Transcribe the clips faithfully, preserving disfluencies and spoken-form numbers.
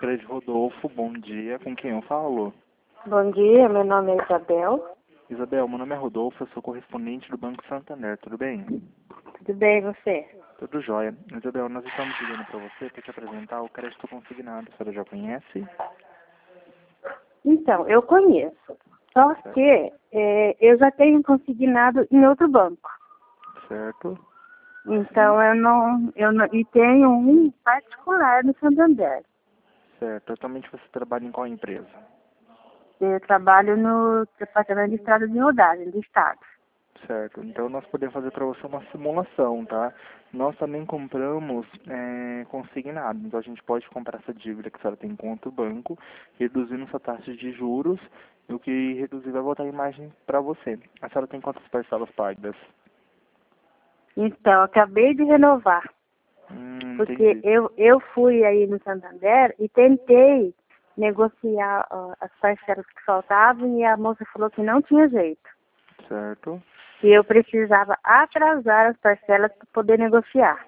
Crédito Rodolfo, bom dia. Com quem eu falo? Bom dia, meu nome é Isabel. Isabel, meu nome é Rodolfo, eu sou correspondente do Banco Santander, tudo bem? Tudo bem, e você? Tudo jóia. Isabel, nós estamos ligando para você para te apresentar o crédito consignado. A senhora já conhece? Então, eu conheço. Só que é, eu já tenho consignado em outro banco. Certo. Então, eu não, eu não... E tenho um particular no Santander. Certo. Atualmente você trabalha em qual empresa? Eu trabalho no Departamento de Estrada de Rodagem do Estado. Certo. Então nós podemos fazer para você uma simulação, tá? Nós também compramos é, consignado. Então a gente pode comprar essa dívida que a senhora tem com outro banco, reduzindo sua taxa de juros, e o que reduzir vai voltar a imagem para você. A senhora tem quantas parcelas pagas? Então, acabei de renovar. Hum, Porque entendi. eu, eu fui aí no Santander e tentei negociar ó, as parcelas que faltavam e a moça falou que não tinha jeito. Certo. Que eu precisava atrasar as parcelas para poder negociar.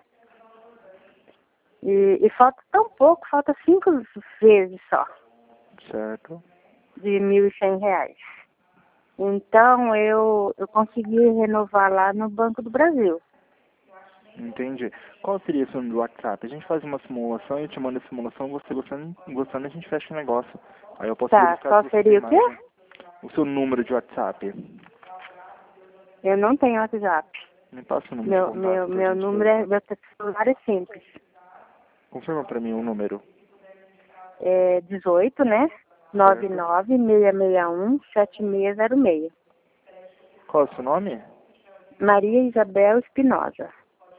E, e falta tão pouco, falta cinco vezes só, Certo. de mil e cem reais. Então, eu, eu consegui renovar lá no Banco do Brasil. Entendi. Qual seria o seu número do WhatsApp? A gente faz uma simulação, eu te mando a simulação, você gostando, gostando a gente fecha o negócio. Aí eu posso Tá, verificar se qual você tem seria o quê? imagem. O seu número de WhatsApp. Eu não tenho WhatsApp. Me passa o número de Meu, contato, meu, por meu número é, gentileza. meu celular é simples. Confirma para mim o número. É dezoito, né? nove Certo. nove seis seis um sete seis zero seis. Qual é o seu nome? Maria Isabel Espinosa.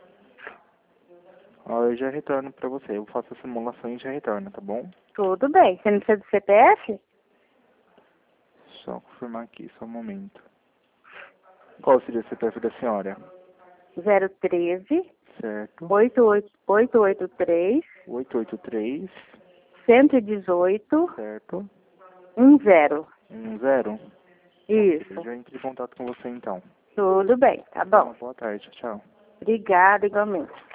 Ó, eu já retorno para você. Eu faço a simulação e já retorno, tá bom? Tudo bem. Você não precisa do C P F? Só confirmar aqui, só um momento. Qual seria o C P F da senhora? zero um três, Certo. oito oito oito três, oito oito três. um um oito, Certo. um zero. um zero. Isso. Eu já entrei em contato com você então. Tudo bem. Tá bom. Uma boa tarde, tchau. Obrigada, igualmente.